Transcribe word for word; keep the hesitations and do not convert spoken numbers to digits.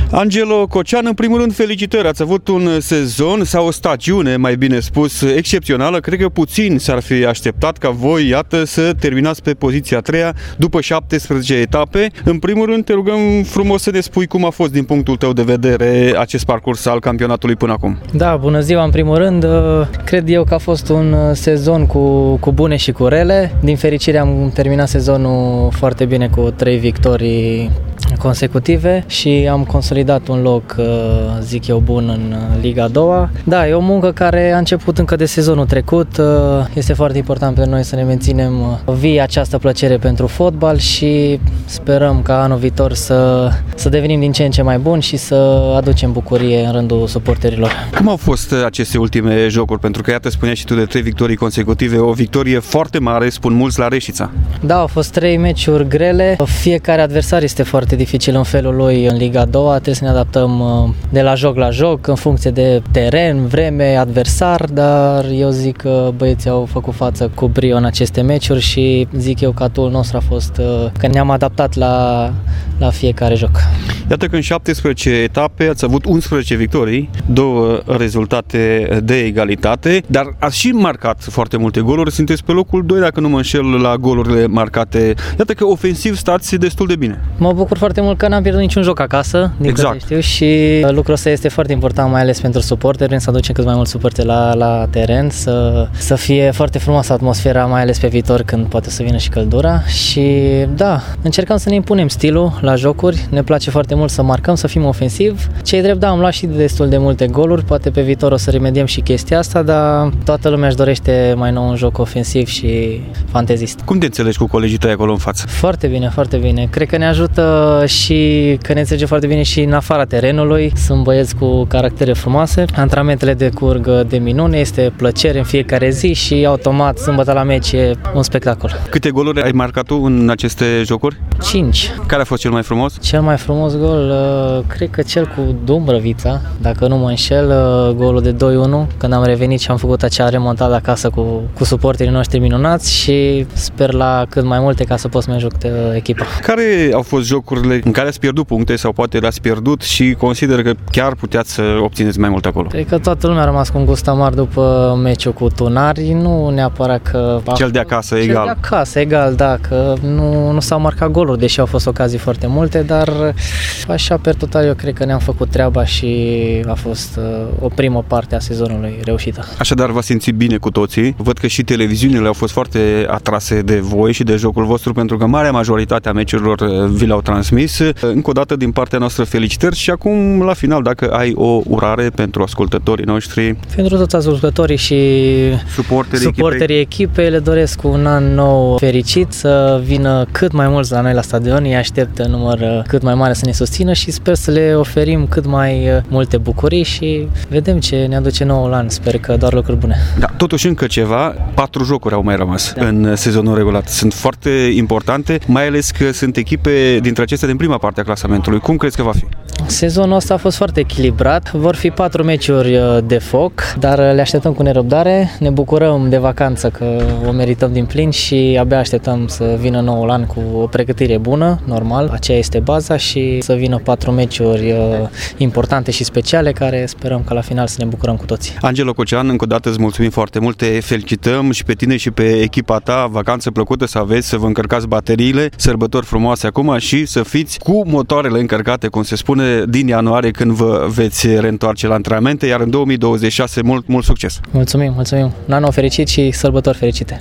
Angelo Cocean, în primul rând, felicitări. Ați avut un sezon sau o stagiune, mai bine spus, excepțională. Cred că puțin s-ar fi așteptat ca voi, iată, să terminați pe poziția a treia după șaptesprezece etape. În primul rând, te rugăm frumos să ne spui cum a fost din punctul tău de vedere acest parcurs al campionatului până acum. Da, bună ziua în primul rând. Cred eu că a fost un sezon cu, cu bune și cu rele. Din fericire am terminat sezonul foarte bine cu trei victorii consecutive și am consolidat un loc, zic eu, bun în Liga a doua. Da, e o muncă care a început încă de sezonul trecut. Este foarte important pentru noi să ne menținem vii această plăcere pentru fotbal și sperăm ca anul viitor să, să devenim din ce în ce mai buni și să aducem bucurie în rândul suporterilor. Cum au fost aceste ultime jocuri? Pentru că, iată, spuneai și tu de trei victorii consecutive, o victorie foarte mare, spun mulți, la Reșița. Da, au fost trei meciuri grele. Fiecare adversar este foarte dificil în felul lui în Liga a doua. Trebuie să ne adaptăm de la joc la joc, în funcție de teren, vreme, adversar, dar eu zic că băieții au făcut față cu brio în aceste meciuri și zic eu că atul nostru a fost că ne-am adaptat la, la fiecare joc. Iată că în șaptesprezece etape ați avut unsprezece victorii, două rezultate de egalitate, dar ați și marcat foarte multe goluri. Sunteți pe locul doi, dacă nu mă înșel, la golurile marcate. Iată că ofensiv stați destul de bine. Mă bucur foarte mult că n-am pierdut niciun joc acasă, din exact. câte știu, și lucrul ăsta este foarte important, mai ales pentru suporteri. Vrem să aducem cât mai mulți suporteri la, la teren, să, să fie foarte frumoasă atmosfera, mai ales pe viitor, când poate să vină și căldura. Și da, încercăm să ne impunem stilul la jocuri, ne place foarte mult să marcăm, să fim ofensiv. Ce-i drept, da, am luat și destul de multe goluri, poate pe viitor o să remediem și chestia asta, dar toată lumea își dorește mai nou un joc ofensiv și fantezist. Cum te înțelegi cu colegii tăi acolo în față? Foarte bine, foarte bine. Cred că ne ajută și că ne înțelege foarte bine și în afara terenului. Sunt băieți cu caractere frumoase, antrenamentele decurg de minune, este plăcere în fiecare zi și automat sâmbătă la meci e un spectacol. Câte goluri ai marcat tu în aceste jocuri? cinci. Care a fost cel mai frumos? Cel mai frumos gol, cred că cel cu Dumbrăvița, dacă nu mă înșel, golul de doi unu, când am revenit și am făcut acea remontadă acasă cu, cu suporterii noștri minunați și sper la cât mai multe ca să pot să mă joc echipa. Care au fost jocurile în care ați pierdut puncte sau poate le-ați pierdut și consider că chiar puteați să obțineți mai mult acolo? Cred că toată lumea a rămas cu un gust amar după meciul cu Tunari, nu neapărat că... Cel de acasă, cel egal. Cel de acasă, egal, da, că nu, nu s-au marcat goluri, deși au fost ocazii foarte multe, dar așa, per total, eu cred că ne-am făcut treaba și a fost uh, o primă parte a sezonului reușită. Așadar, v-ați simțit bine cu toții. Văd că și televiziunile au fost foarte atrase de voi și de jocul vostru, pentru că marea majoritate a meciurilor vi le-au transmis. Încă o dată, din partea noastră, felicitări și acum, la final, dacă ai o urare pentru ascultătorii noștri. Pentru toți ascultătorii și suporterii, suporterii echipei, le doresc un an nou fericit, să vină cât mai mulți la noi la stadion, îi aștept număr cât mai mare să ne susțină și sper să le oferim cât mai multe bucurii și vedem ce ne aduce noul an. Sper că doar lucruri bune. Da, totuși încă ceva, patru jocuri au mai rămas da. în sezonul regulat. Sunt foarte importante, mai ales că sunt echipe dintre acestea din prima parte a clasamentului. Cum crezi că va fi? Sezonul ăsta a fost foarte echilibrat. Vor fi patru meciuri de foc, dar le așteptăm cu nerăbdare. Ne bucurăm de vacanță că o merităm din plin și abia așteptăm să vină noul an cu o pregătire bună, normal, aceea este baza, și să vină patru meciuri importante și speciale care sperăm că la final să ne bucurăm cu toții. Angelo Cocean, încă o dată îți mulțumim foarte mult, te felicităm și pe tine și pe echipa ta, vacanță plăcută să aveți, să vă încărcați bateriile, sărbători frumoase acum și să fiți cu motoarele încărcate, cum se spune, din ianuarie, când vă veți reîntoarce la antrenamente, iar în două mii douăzeci și șase mult, mult succes! Mulțumim, mulțumim! Un an nou fericit și sărbători fericite!